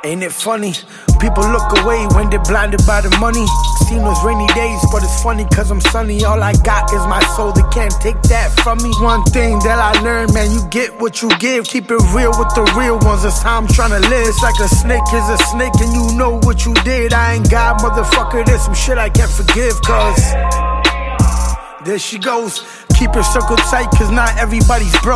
Ain't it funny? People look away when they're blinded by the money. Seen those rainy days, but it's funny cause I'm sunny. All I got is my soul, they can't take that from me. One thing that I learned, man, you get what you give. Keep it real with the real ones, that's how I'm tryna live. It's like a snake is a snake and you know what you did. I ain't God, motherfucker, there's some shit I can't forgive. Cause there she goes, keep her circle tight cause not everybody's broke.